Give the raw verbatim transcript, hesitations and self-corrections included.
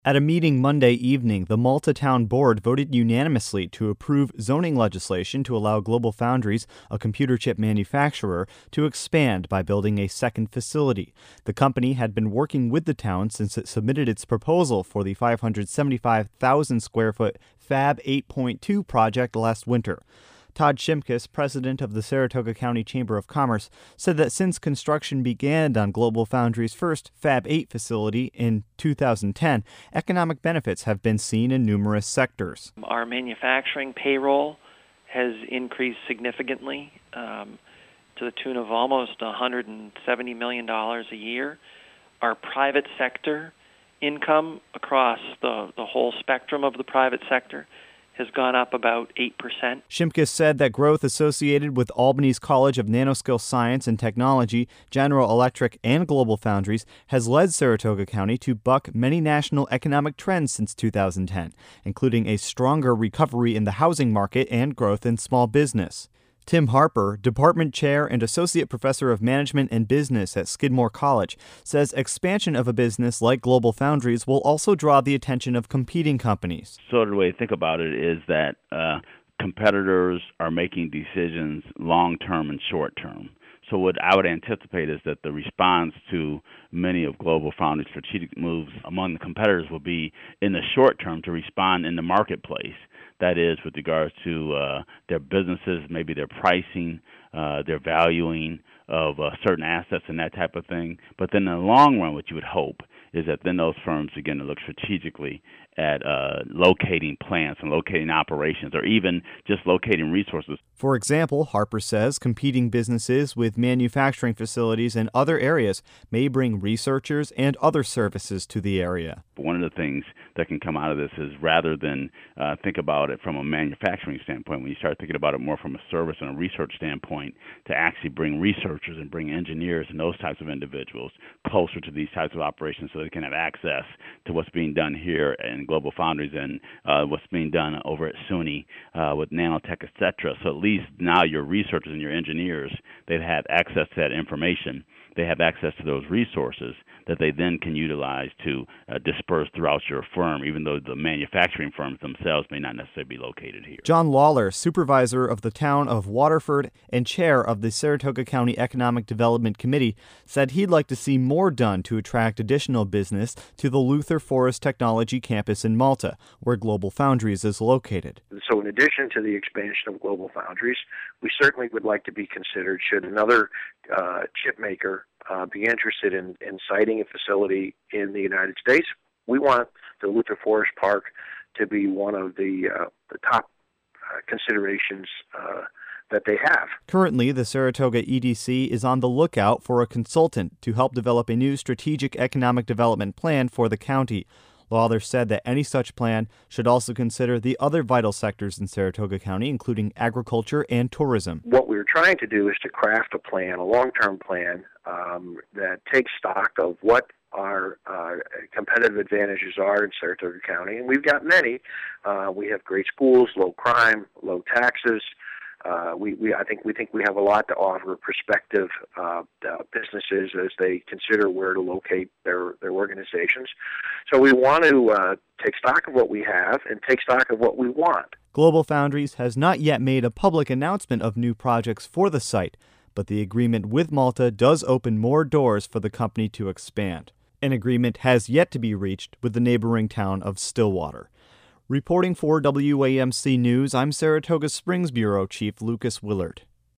At a meeting Monday evening, the Malta Town Board voted unanimously to approve zoning legislation to allow GlobalFoundries, a computer chip manufacturer, to expand by building a second facility. The company had been working with the town since it submitted its proposal for the five hundred seventy-five thousand square foot Fab eight point two project last winter. Todd Shimkus, president of the Saratoga County Chamber of Commerce, said that since construction began on GlobalFoundries' first Fab eight facility in two thousand ten, economic benefits have been seen in numerous sectors. Our manufacturing payroll has increased significantly um, to the tune of almost one hundred seventy million dollars a year. Our private sector income across the, the whole spectrum of the private sector has gone up about eight percent. Shimkus said that growth associated with Albany's College of Nanoscale Science and Technology, General Electric, and GlobalFoundries has led Saratoga County to buck many national economic trends since two thousand ten, including a stronger recovery in the housing market and growth in small business. Tim Harper, department chair and associate professor of management and business at Skidmore College, says expansion of a business like GlobalFoundries will also draw the attention of competing companies. So the way to think about it is that uh, competitors are making decisions long-term and short-term. So what I would anticipate is that the response to many of GlobalFoundries' strategic moves among the competitors will be in the short term to respond in the marketplace. That is, with regards to uh, their businesses, maybe their pricing, uh, their valuing of uh, certain assets and that type of thing. But then in the long run, what you would hope is that then those firms begin to look strategically at uh, locating plants and locating operations, or even just locating resources. For example, Harper says competing businesses with manufacturing facilities in other areas may bring researchers and other services to the area. One of the things that can come out of this is, rather than uh, think about it from a manufacturing standpoint, when you start thinking about it more from a service and a research standpoint, to actually bring researchers and bring engineers and those types of individuals closer to these types of operations so they can have access to what's being done here in GlobalFoundries and uh, what's being done over at SUNY uh, with nanotech, et cetera. So at least now your researchers and your engineers, they've had access to that information. They have access to those resources that they then can utilize to uh, disperse throughout your firm, even though the manufacturing firms themselves may not necessarily be located here. John Lawler, supervisor of the town of Waterford and chair of the Saratoga County Economic Development Committee, said he'd like to see more done to attract additional business to the Luther Forest Technology campus in Malta, where GlobalFoundries is located. So in addition to the expansion of GlobalFoundries, we certainly would like to be considered should another uh, chip maker uh, be interested in, in siting a facility in the United States. We want the Luther Forest Park to be one of the, uh, the top uh, considerations uh, that they have. Currently, the Saratoga E D C is on the lookout for a consultant to help develop a new strategic economic development plan for the county. Lawler said that any such plan should also consider the other vital sectors in Saratoga County, including agriculture and tourism. What we're trying to do is to craft a plan, a long-term plan, um, that takes stock of what our uh, competitive advantages are in Saratoga County, and we've got many. Uh, we have great schools, low crime, low taxes. Uh, we, we, I think we think we have a lot to offer prospective uh, uh, businesses as they consider where to locate their, their organizations. So we want to uh, take stock of what we have and take stock of what we want. GlobalFoundries has not yet made a public announcement of new projects for the site, but the agreement with Malta does open more doors for the company to expand. An agreement has yet to be reached with the neighboring town of Stillwater. Reporting for W A M C News, I'm Saratoga Springs Bureau Chief Lucas Willard.